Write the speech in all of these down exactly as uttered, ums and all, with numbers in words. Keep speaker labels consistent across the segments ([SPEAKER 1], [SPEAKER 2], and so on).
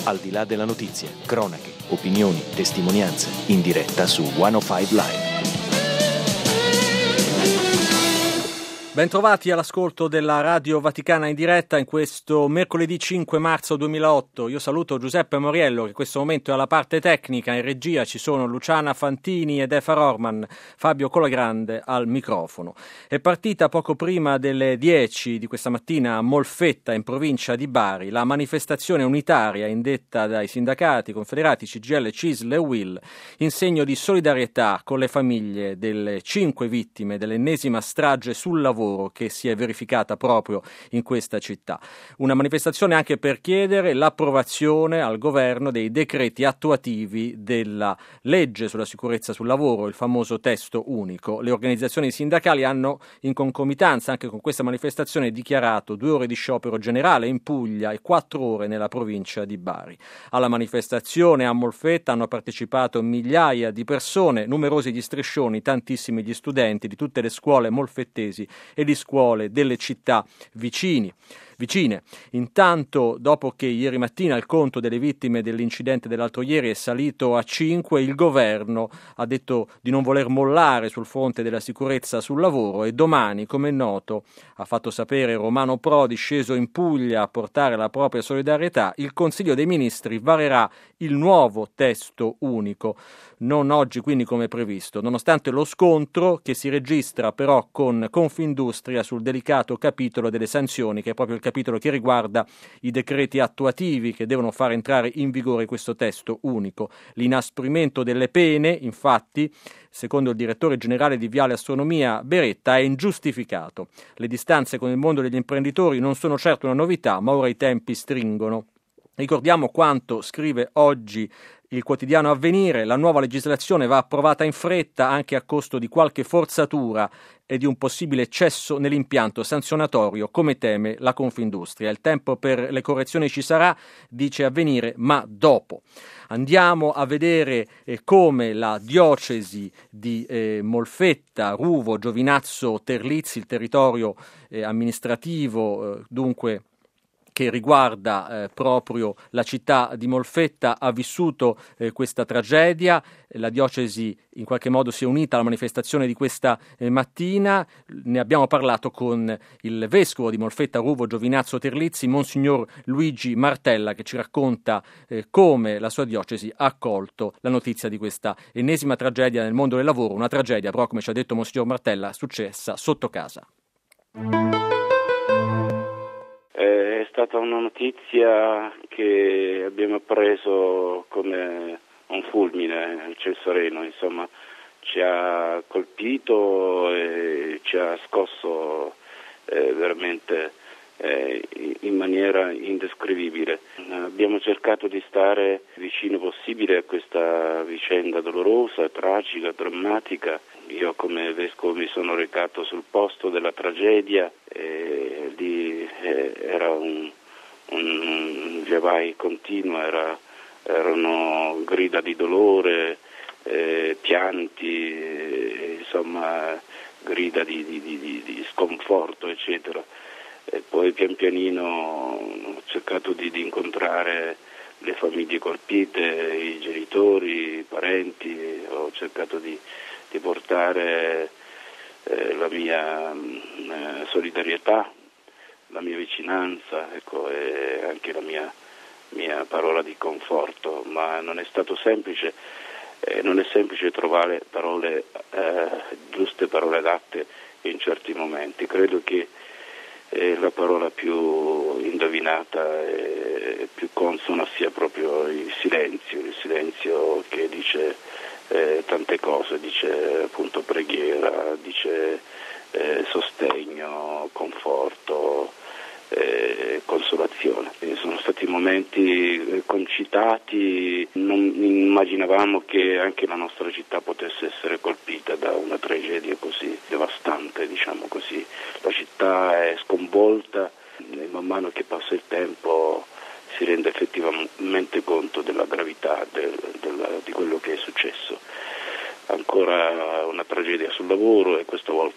[SPEAKER 1] Al di là della notizia, cronache, opinioni, testimonianze, in diretta su centocinque Live.
[SPEAKER 2] Bentrovati all'ascolto della Radio Vaticana in diretta in questo mercoledì cinque marzo duemilaotto. Io saluto Giuseppe Moriello, che in questo momento è alla parte tecnica. In regia ci sono Luciana Fantini ed Efa Rorman, Fabio Colagrande al microfono. È partita poco prima delle dieci di questa mattina a Molfetta, in provincia di Bari, la manifestazione unitaria indetta dai sindacati confederati C G I L, C I S L e U I L in segno di solidarietà con le famiglie delle cinque vittime dell'ennesima strage sul lavoro che si è verificata proprio in questa città. Una manifestazione anche per chiedere l'approvazione al governo dei decreti attuativi della legge sulla sicurezza sul lavoro, il famoso testo unico. Le organizzazioni sindacali hanno in concomitanza anche con questa manifestazione dichiarato due ore di sciopero generale in Puglia e quattro ore nella provincia di Bari. Alla manifestazione a Molfetta hanno partecipato migliaia di persone, numerosi gli striscioni, tantissimi gli studenti di tutte le scuole molfettesi e di scuole delle città vicini. vicine. Intanto, dopo che ieri mattina il conto delle vittime dell'incidente dell'altro ieri è salito a cinque, il governo ha detto di non voler mollare sul fronte della sicurezza sul lavoro e domani, come è noto, ha fatto sapere Romano Prodi, sceso in Puglia a portare la propria solidarietà, il Consiglio dei Ministri varerà il nuovo testo unico, non oggi quindi come previsto, nonostante lo scontro che si registra però con Confindustria sul delicato capitolo delle sanzioni, che è proprio il capitolo che riguarda i decreti attuativi che devono far entrare in vigore questo testo unico. L'inasprimento delle pene, infatti, secondo il direttore generale di Viale Astronomia Beretta, è ingiustificato. Le distanze con il mondo degli imprenditori non sono certo una novità, ma ora i tempi stringono. Ricordiamo quanto scrive oggi il quotidiano Avvenire: la nuova legislazione va approvata in fretta anche a costo di qualche forzatura e di un possibile eccesso nell'impianto sanzionatorio, come teme la Confindustria. Il tempo per le correzioni ci sarà, dice Avvenire, ma dopo. Andiamo a vedere eh, come la diocesi di eh, Molfetta, Ruvo, Giovinazzo, Terlizzi, il territorio eh, amministrativo, eh, dunque che riguarda eh, proprio la città di Molfetta, ha vissuto eh, questa tragedia. La diocesi in qualche modo si è unita alla manifestazione di questa eh, mattina. Ne abbiamo parlato con il vescovo di Molfetta, Ruvo, Giovinazzo, Terlizzi, Monsignor Luigi Martella, che ci racconta eh, come la sua diocesi ha accolto la notizia di questa ennesima tragedia nel mondo del lavoro, una tragedia però, come ci ha detto Monsignor Martella, successa sotto casa.
[SPEAKER 3] È stata una notizia che abbiamo appreso come un fulmine al ciel sereno, insomma ci ha colpito e ci ha scosso eh, veramente eh, in maniera indescrivibile. Abbiamo cercato di stare vicino possibile a questa vicenda dolorosa, tragica, drammatica. Io come vescovo mi sono recato sul posto della tragedia e lì eh, era un, un via vai continuo, era, erano grida di dolore, eh, pianti, eh, insomma grida di, di, di, di sconforto, eccetera. E poi pian pianino ho cercato di, di incontrare le famiglie colpite, i genitori, i parenti, ho cercato di di portare eh, la mia eh, solidarietà, la mia vicinanza, ecco, e anche la mia, mia parola di conforto, ma non è stato semplice, eh, non è semplice trovare parole eh, giuste, parole adatte in certi momenti. Credo che eh, la parola più indovinata e più consona sia proprio il silenzio, il silenzio che dice Eh, tante cose, dice appunto preghiera, dice eh, sostegno, conforto, eh, consolazione. E sono stati momenti eh, concitati, non immaginavamo che anche la nostra città potesse essere colpita da una tragedia così devastante, diciamo così. La città è sconvolta e man mano che passa il tempo si rende effettivamente conto della gravità del, del, di quello che è successo. Ancora una tragedia sul lavoro e questa volta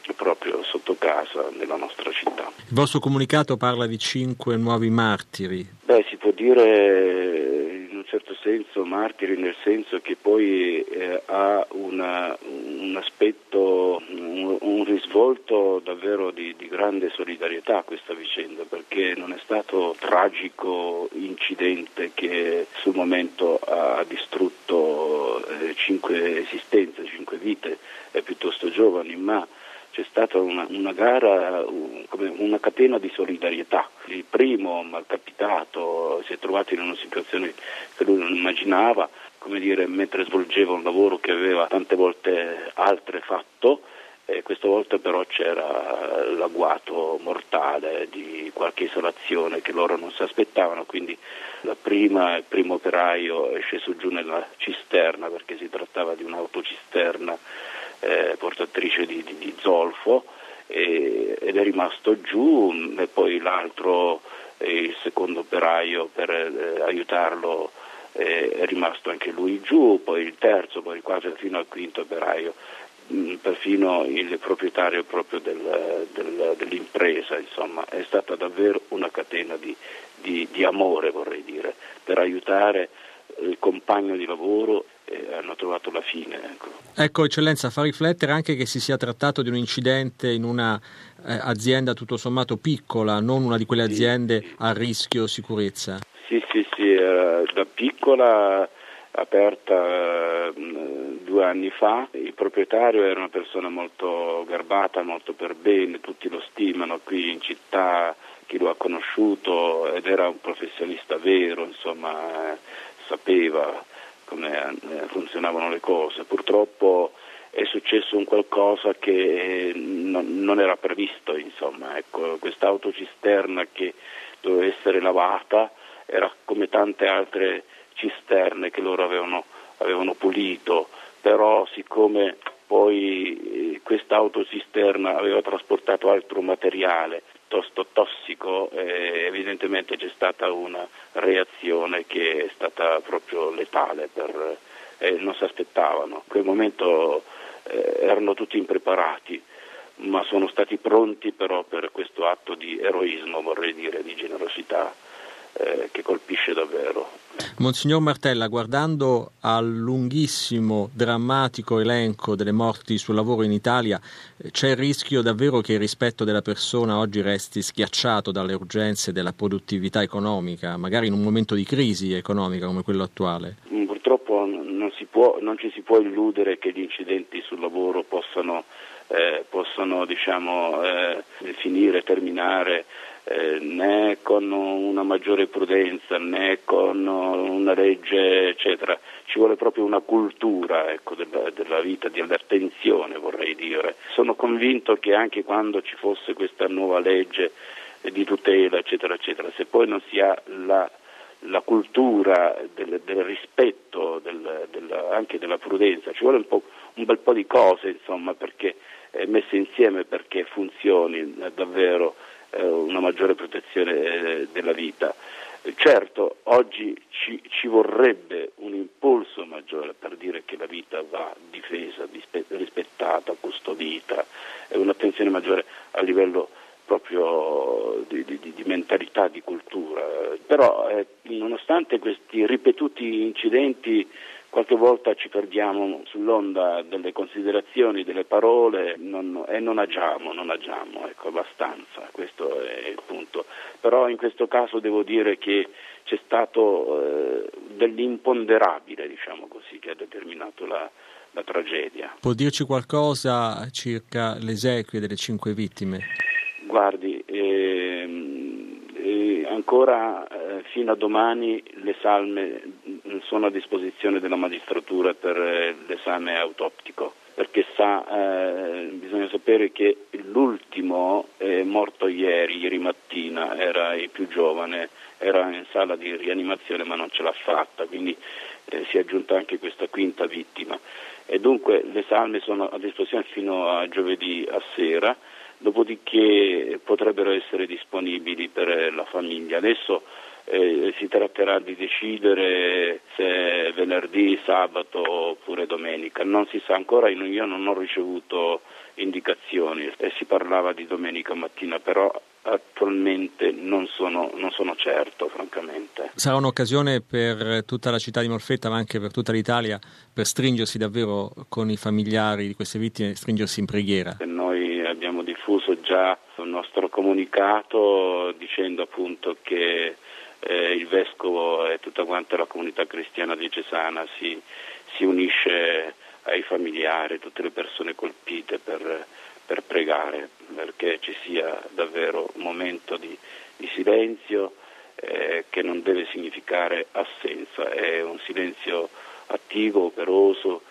[SPEAKER 3] proprio sotto casa nella nostra città.
[SPEAKER 2] Il vostro comunicato parla di cinque nuovi martiri.
[SPEAKER 3] Beh, si può dire in un certo senso martiri, nel senso che poi eh, ha una, un aspetto, un, un risvolto davvero di, di grande solidarietà questa vicenda, perché non è stato tragico incidente che sul momento ha distrutto eh, cinque esistenze, cinque vite eh, piuttosto giovani, ma c'è stata una, una gara, un, come una catena di solidarietà. Il primo malcapitato si è trovato in una situazione che lui non immaginava, come dire, mentre svolgeva un lavoro che aveva tante volte altre fatto, e questa volta però c'era l'agguato mortale di qualche isolazione che loro non si aspettavano, quindi la prima, il primo operaio è sceso giù nella cisterna, perché si trattava di un'autocisterna Eh, portatrice di, di, di zolfo, e, ed è rimasto giù, e poi l'altro, eh, il secondo operaio, per eh, aiutarlo eh, è rimasto anche lui giù, poi il terzo, poi il quarto fino al quinto operaio, mh, perfino il proprietario proprio del, del, dell'impresa. Insomma, è stata davvero una catena di, di, di amore, vorrei dire, per aiutare il compagno di lavoro. Eh, hanno trovato la fine. Ecco.
[SPEAKER 2] ecco, Eccellenza, fa riflettere anche che si sia trattato di un incidente in una eh, azienda tutto sommato piccola, non una di quelle aziende sì, sì. a rischio sicurezza.
[SPEAKER 3] Sì, sì, sì, eh, da piccola, aperta eh, due anni fa. Il proprietario era una persona molto garbata, molto per bene, tutti lo stimano qui in città, chi lo ha conosciuto, ed era un professionista vero, insomma, eh, sapeva come funzionavano le cose. Purtroppo è successo un qualcosa che non, non era previsto, insomma, ecco, questa autocisterna che doveva essere lavata era come tante altre cisterne che loro avevano, avevano pulito, però siccome poi questa autocisterna aveva trasportato altro materiale piuttosto tossico, eh, evidentemente c'è stata una reazione che è stata proprio letale, per, eh, non si aspettavano. In quel momento eh, erano tutti impreparati, ma sono stati pronti però per questo atto di eroismo, vorrei dire, di generosità, eh, che colpisce davvero.
[SPEAKER 2] Monsignor Martella, guardando al lunghissimo, drammatico elenco delle morti sul lavoro in Italia, c'è il rischio davvero che il rispetto della persona oggi resti schiacciato dalle urgenze della produttività economica, magari in un momento di crisi economica come quello attuale?
[SPEAKER 3] Purtroppo non, si può, non ci si può illudere che gli incidenti sul lavoro possano, eh, possano diciamo, eh, finire, terminare, Eh, né con una maggiore prudenza, né con una legge, eccetera. Ci vuole proprio una cultura, ecco, della, della vita, di attenzione, vorrei dire. Sono convinto che anche quando ci fosse questa nuova legge di tutela, eccetera, eccetera, se poi non si ha la, la cultura del, del rispetto, del, del, anche della prudenza, ci vuole un, po', un bel po' di cose, insomma, perché eh, messe insieme perché funzioni eh, davvero una maggiore protezione della vita. Certo, oggi ci, ci vorrebbe un impulso maggiore per dire che la vita va difesa, rispettata, custodita, e un'attenzione maggiore a livello proprio di, di, di mentalità, di cultura. Però eh, nonostante questi ripetuti incidenti, qualche volta ci perdiamo sull'onda delle considerazioni, delle parole, non, e non agiamo, non agiamo, ecco, abbastanza, questo è il punto. Però in questo caso devo dire che c'è stato eh, dell'imponderabile, diciamo così, che ha determinato la, la tragedia.
[SPEAKER 2] Può dirci qualcosa circa le esequie delle cinque vittime?
[SPEAKER 3] Guardi, ehm, eh, ancora eh, fino a domani le salme sono a disposizione della magistratura per eh, l'esame autoptico, perché sa, eh, bisogna sapere che l'ultimo è morto ieri, ieri mattina, era il più giovane, era in sala di rianimazione ma non ce l'ha fatta, quindi eh, si è aggiunta anche questa quinta vittima, e dunque le salme sono a disposizione fino a giovedì a sera, dopodiché potrebbero essere disponibili per la famiglia. Adesso eh, si tratterà di decidere se venerdì, sabato oppure domenica. Non si sa ancora, io non ho ricevuto indicazioni e si parlava di domenica mattina, però attualmente non sono, non sono certo, francamente.
[SPEAKER 2] Sarà un'occasione per tutta la città di Molfetta, ma anche per tutta l'Italia, per stringersi davvero con i familiari di queste vittime, stringersi in preghiera.
[SPEAKER 3] Noi abbiamo diffuso già un nostro comunicato dicendo appunto che eh, il Vescovo e tutta quanta la comunità cristiana diocesana si, si unisce ai familiari, tutte le persone colpite per, per pregare, perché ci sia davvero un momento di, di silenzio eh, che non deve significare assenza, è un silenzio attivo, operoso,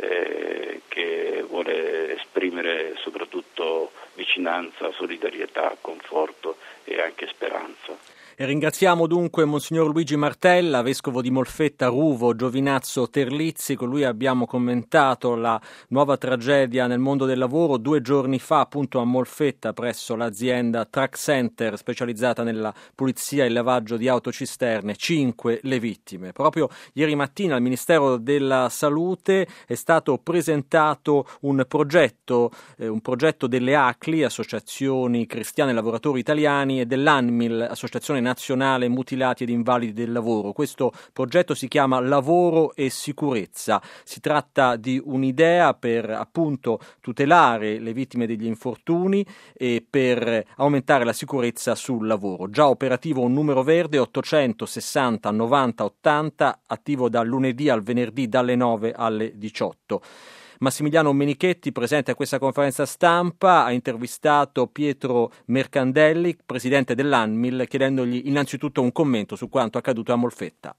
[SPEAKER 3] eh, che vuole esprimere soprattutto vicinanza, solidarietà, conforto e anche speranza.
[SPEAKER 2] E ringraziamo dunque Monsignor Luigi Martella, vescovo di Molfetta, Ruvo, Giovinazzo, Terlizzi. Con lui abbiamo commentato la nuova tragedia nel mondo del lavoro due giorni fa appunto a Molfetta presso l'azienda Truck Center specializzata nella pulizia e il lavaggio di autocisterne. Cinque le vittime. Proprio ieri mattina al Ministero della Salute è stato presentato un progetto, eh, un progetto delle A C L I, Associazioni Cristiane Lavoratori Italiani, e dell'ANMIL, Associazione Nazionale Mutilati ed Invalidi del Lavoro. Questo progetto si chiama Lavoro e Sicurezza. Si tratta di un'idea per appunto tutelare le vittime degli infortuni e per aumentare la sicurezza sul lavoro. Già operativo un numero verde ottocentosessanta novanta ottanta, attivo dal lunedì al venerdì dalle nove alle diciotto. Massimiliano Menichetti, presente a questa conferenza stampa, ha intervistato Pietro Mercandelli, presidente dell'ANMIL, chiedendogli innanzitutto un commento su quanto accaduto a Molfetta.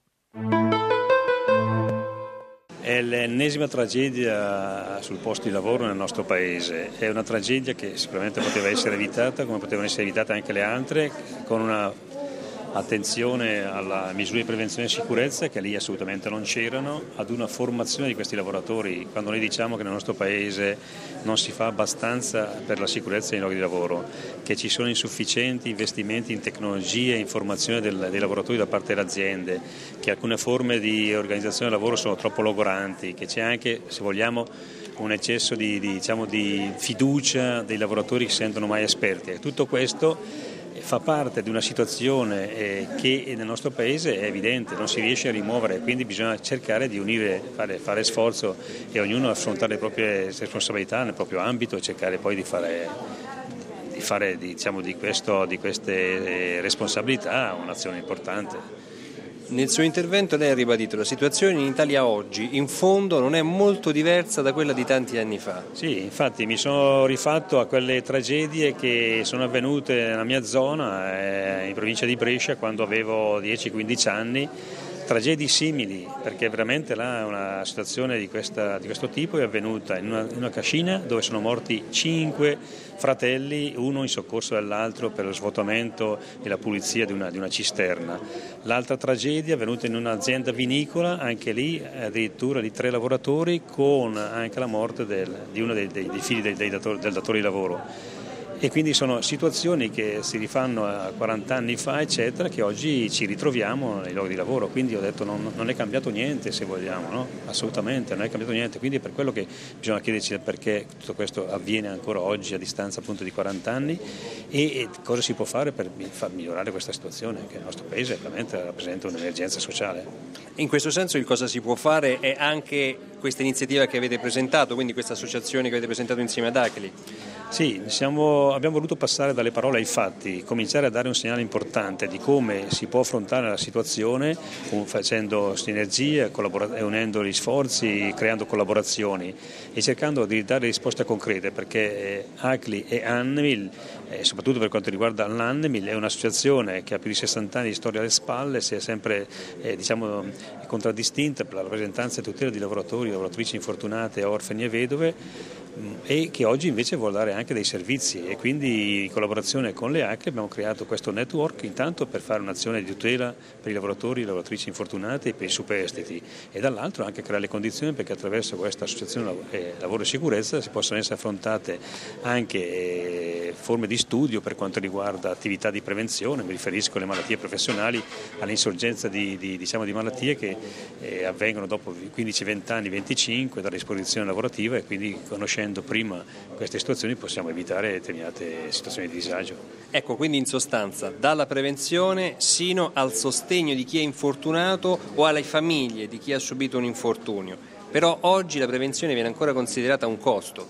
[SPEAKER 4] È l'ennesima tragedia sul posto di lavoro nel nostro paese. È una tragedia che sicuramente poteva essere evitata, come potevano essere evitate anche le altre, con una attenzione alla misure di prevenzione e sicurezza che lì assolutamente non c'erano, ad una formazione di questi lavoratori. Quando noi diciamo che nel nostro paese non si fa abbastanza per la sicurezza nei luoghi di lavoro, che ci sono insufficienti investimenti in tecnologie e in formazione del, dei lavoratori da parte delle aziende, che alcune forme di organizzazione del lavoro sono troppo logoranti, che c'è anche, se vogliamo, un eccesso di, di, diciamo, di fiducia dei lavoratori che si sentono mai esperti. E tutto questo fa parte di una situazione eh, che nel nostro paese è evidente, non si riesce a rimuovere, quindi bisogna cercare di unire, fare, fare sforzo e ognuno affrontare le proprie responsabilità nel proprio ambito e cercare poi di fare, di, fare, diciamo, di, questo, di queste responsabilità un'azione importante.
[SPEAKER 5] Nel suo intervento lei ha ribadito la situazione in Italia oggi, in fondo, non è molto diversa da quella di tanti anni fa.
[SPEAKER 4] Sì, infatti mi sono rifatto a quelle tragedie che sono avvenute nella mia zona, eh, in provincia di Brescia, quando avevo dieci quindici anni. Tragedie simili, perché veramente là una situazione di, questa, di questo tipo è avvenuta in una, in una cascina dove sono morti cinque fratelli, uno in soccorso dell'altro per lo svuotamento e la pulizia di una, di una cisterna. L'altra tragedia è avvenuta in un'azienda vinicola, anche lì addirittura di tre lavoratori, con anche la morte del, di uno dei, dei, dei figli dei, dei datori, del datore di lavoro. E quindi sono situazioni che si rifanno a quaranta anni fa, eccetera, che oggi ci ritroviamo nei luoghi di lavoro. Quindi ho detto non, non è cambiato niente, se vogliamo, no? Assolutamente non è cambiato niente. Quindi è per quello che bisogna chiederci perché tutto questo avviene ancora oggi a distanza appunto di quaranta anni e, e cosa si può fare per far migliorare questa situazione, che nel nostro paese veramente rappresenta un'emergenza sociale.
[SPEAKER 5] In questo senso il cosa si può fare è anche questa iniziativa che avete presentato, quindi questa associazione che avete presentato insieme ad A C L I.
[SPEAKER 4] Sì, siamo, abbiamo voluto passare dalle parole ai fatti, cominciare a dare un segnale importante di come si può affrontare la situazione facendo sinergie, collabora- unendo gli sforzi, creando collaborazioni e cercando di dare risposte concrete, perché A C L I e ANMIL, eh, soprattutto per quanto riguarda l'ANMIL, è un'associazione che ha più di sessanta anni di storia alle spalle, si è sempre eh, diciamo, contraddistinta per la rappresentanza e tutela di lavoratori, lavoratrici infortunate, orfani e vedove, e che oggi invece vuole dare anche dei servizi, e quindi in collaborazione con le A C L I abbiamo creato questo network, intanto per fare un'azione di tutela per i lavoratori e le lavoratrici infortunate e per i superstiti, e dall'altro anche creare le condizioni perché attraverso questa associazione lavoro e sicurezza si possano essere affrontate anche forme di studio per quanto riguarda attività di prevenzione. Mi riferisco alle malattie professionali, all'insorgenza di, di, diciamo, di malattie che eh, avvengono dopo quindici venti anni, venticinque dall'esposizione lavorativa, e quindi conoscendo prima queste situazioni possiamo evitare determinate situazioni di disagio.
[SPEAKER 5] Ecco, quindi in sostanza dalla prevenzione sino al sostegno di chi è infortunato o alle famiglie di chi ha subito un infortunio. Però oggi la prevenzione viene ancora considerata un costo.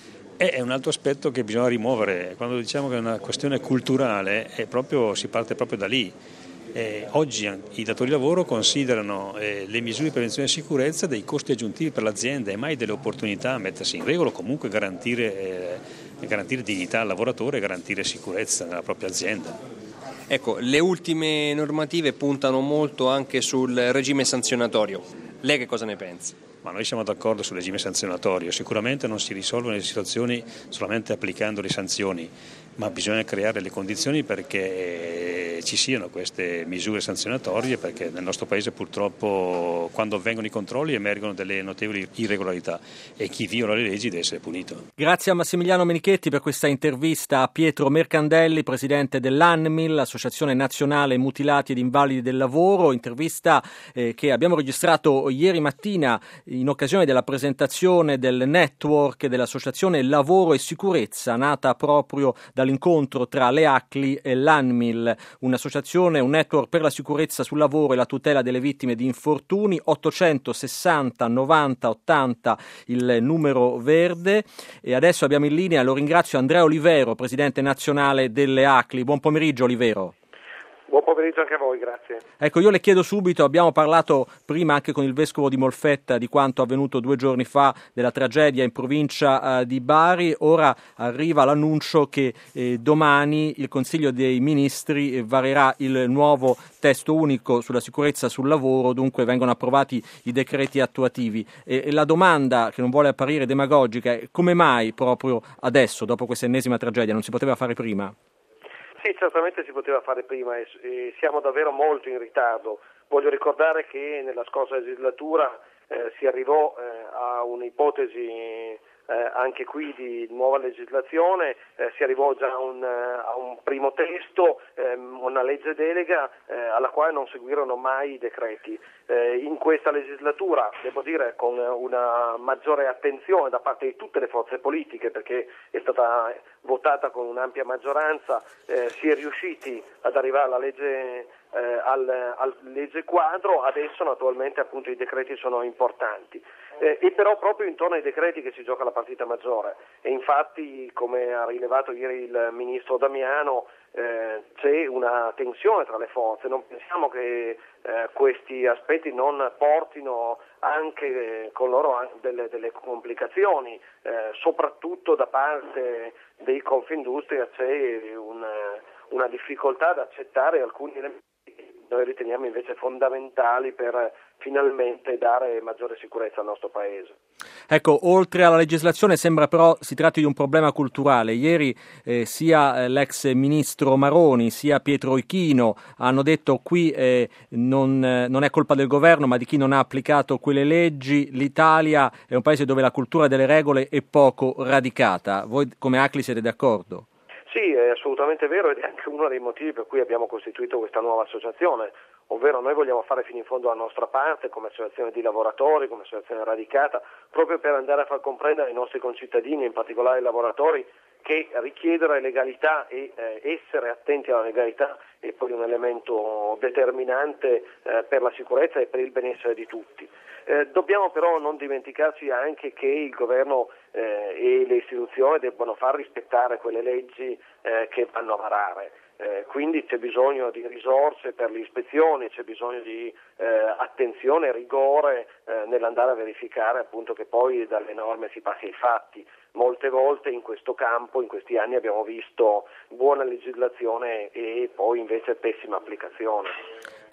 [SPEAKER 4] È un altro aspetto che bisogna rimuovere. Quando diciamo che è una questione culturale, è proprio, si parte proprio da lì. Eh, oggi i datori di lavoro considerano eh, le misure di prevenzione e sicurezza dei costi aggiuntivi per l'azienda e mai delle opportunità a mettersi in regola, o comunque garantire, eh, garantire dignità al lavoratore e garantire sicurezza nella propria azienda.
[SPEAKER 5] Ecco, le ultime normative puntano molto anche sul regime sanzionatorio. Lei che cosa ne pensa?
[SPEAKER 4] Ma noi siamo d'accordo sul regime sanzionatorio. Sicuramente non si risolvono le situazioni solamente applicando le sanzioni, ma bisogna creare le condizioni perché ci siano queste misure sanzionatorie, perché nel nostro paese purtroppo quando avvengono i controlli emergono delle notevoli irregolarità e chi viola le leggi deve essere punito.
[SPEAKER 2] Grazie a Massimiliano Menichetti per questa intervista a Pietro Mercandelli, presidente dell'ANMIL, l'Associazione Nazionale Mutilati ed Invalidi del Lavoro, intervista eh, che abbiamo registrato ieri mattina in occasione della presentazione del network dell'Associazione Lavoro e Sicurezza, nata proprio dall'incontro tra le A C L I e l'ANMIL, un'associazione, un network per la sicurezza sul lavoro e la tutela delle vittime di infortuni. Ottocentosessanta novanta ottanta il numero verde. E adesso abbiamo in linea, lo ringrazio, Andrea Olivero, presidente nazionale delle A C L I. Buon pomeriggio Olivero.
[SPEAKER 6] Buon pomeriggio anche a voi, grazie.
[SPEAKER 2] Ecco, io le chiedo subito, abbiamo parlato prima anche con il vescovo di Molfetta di quanto avvenuto due giorni fa, della tragedia in provincia eh, di Bari. Ora arriva l'annuncio che eh, domani il Consiglio dei Ministri eh, varerà il nuovo testo unico sulla sicurezza sul lavoro, dunque vengono approvati i decreti attuativi. E, e la domanda, che non vuole apparire demagogica, è: come mai proprio adesso, dopo questa ennesima tragedia, non si poteva fare prima?
[SPEAKER 6] Sì, certamente si poteva fare prima e, e siamo davvero molto in ritardo. Voglio ricordare che nella scorsa legislatura eh, si arrivò eh, a un'ipotesi eh, anche qui di nuova legislazione, eh, si arrivò già a un, a un primo testo, ehm, una legge delega eh, alla quale non seguirono mai i decreti. Eh, in questa legislatura, devo dire, con una maggiore attenzione da parte di tutte le forze politiche, perché è stata votata con un'ampia maggioranza, eh, si è riusciti ad arrivare alla legge, eh, al, al legge quadro. Adesso naturalmente appunto i decreti sono importanti. Eh, e però proprio intorno ai decreti che si gioca la partita maggiore, e infatti, come ha rilevato ieri il ministro Damiano, eh, c'è una tensione tra le forze. Non pensiamo che eh, questi aspetti non portino anche eh, con loro anche delle, delle complicazioni, eh, soprattutto da parte dei Confindustria c'è una, una difficoltà ad accettare alcuni elementi che noi riteniamo invece fondamentali per finalmente dare maggiore sicurezza al nostro Paese.
[SPEAKER 2] Ecco, oltre alla legislazione sembra però si tratti di un problema culturale. Ieri eh, sia eh, l'ex ministro Maroni sia Pietro Ichino hanno detto qui eh, non, eh, non è colpa del governo ma di chi non ha applicato quelle leggi. L'Italia è un paese dove la cultura delle regole è poco radicata. Voi come A C L I siete d'accordo?
[SPEAKER 6] Sì, è assolutamente vero, ed è anche uno dei motivi per cui abbiamo costituito questa nuova associazione, ovvero noi vogliamo fare fino in fondo la nostra parte come associazione di lavoratori, come associazione radicata, proprio per andare a far comprendere ai nostri concittadini, in particolare ai lavoratori, che richiedere legalità e eh, essere attenti alla legalità è poi un elemento determinante eh, per la sicurezza e per il benessere di tutti. Eh, dobbiamo però non dimenticarci anche che il governo eh, e le istituzioni debbono far rispettare quelle leggi eh, che vanno a varare. Eh, quindi c'è bisogno di risorse per le ispezioni, c'è bisogno di eh, attenzione e rigore eh, nell'andare a verificare appunto che poi dalle norme si passi ai fatti. Molte volte in questo campo, in questi anni, abbiamo visto buona legislazione e poi invece pessima applicazione.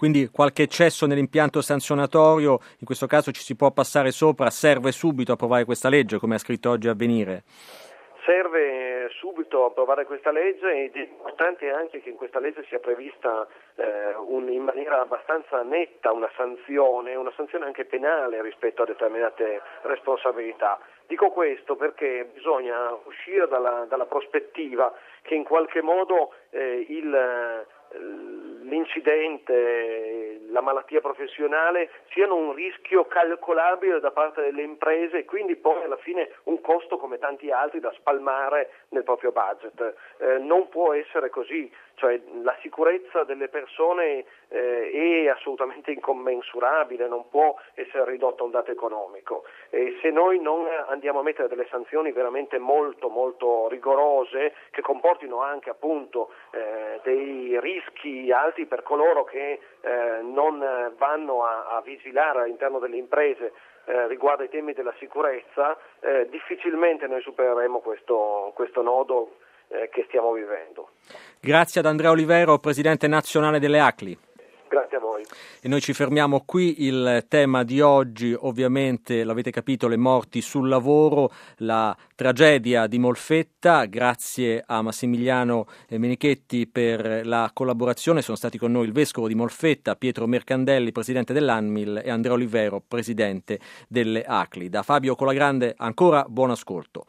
[SPEAKER 2] quindi qualche eccesso nell'impianto sanzionatorio, in questo caso ci si può passare sopra, serve subito approvare questa legge, come ha scritto oggi Avvenire?
[SPEAKER 6] Serve subito approvare questa legge ed è importante anche che in questa legge sia prevista eh, un, in maniera abbastanza netta una sanzione, una sanzione anche penale rispetto a determinate responsabilità. Dico questo perché bisogna uscire dalla, dalla prospettiva che in qualche modo eh, il l'incidente, la malattia professionale siano un rischio calcolabile da parte delle imprese e quindi poi alla fine un costo come tanti altri da spalmare nel proprio budget. Eh, non può essere così, cioè la sicurezza delle persone eh, è assolutamente incommensurabile, non può essere ridotta a un dato economico. E se noi non andiamo a mettere delle sanzioni veramente molto molto rigorose che comportino anche appunto eh, dei rischi alti per coloro che eh, non vanno a, a vigilare all'interno delle imprese eh, riguardo ai temi della sicurezza, eh, difficilmente noi supereremo questo, questo nodo eh, che stiamo vivendo.
[SPEAKER 2] Grazie ad Andrea Olivero, presidente nazionale delle A C L I.
[SPEAKER 6] Grazie a voi.
[SPEAKER 2] E noi ci fermiamo qui. Il tema di oggi, ovviamente, l'avete capito, le morti sul lavoro, la tragedia di Molfetta. Grazie a Massimiliano Menichetti per la collaborazione. Sono stati con noi il vescovo di Molfetta, Pietro Mercandelli, presidente dell'Anmil, e Andrea Olivero, presidente delle A C L I. Da Fabio Colagrande ancora buon ascolto.